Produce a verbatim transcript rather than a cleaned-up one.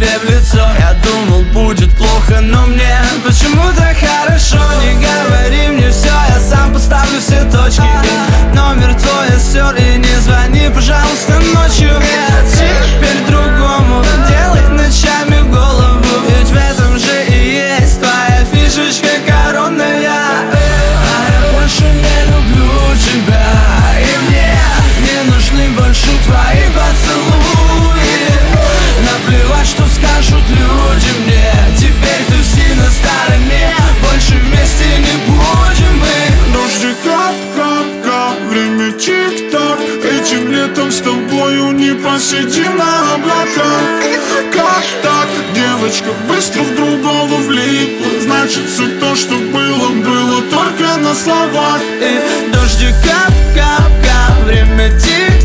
тебе в лицо. Я думал, будет плохо, но мне почему-то хорошо. Не говори мне все, я сам поставлю все точки. Номер твой я стер, и не звони, пожалуйста, ночью. Теперь другому делать ночами голову, ведь в этом же и есть твоя фишечка коронная. А я больше не люблю тебя, и мне не нужны больше твои поцелуи. Наплевать, что скажут люди мне, теперь ты си на стороне, больше вместе не будем мы. Дождик кап-кап-кап, время тик-так. Этим летом с тобою не посидим на облаках. Как так? Девочка быстро в другого влипла. Значит, все то, что было, было только на словах. И дождик кап-кап-кап, время тик-так.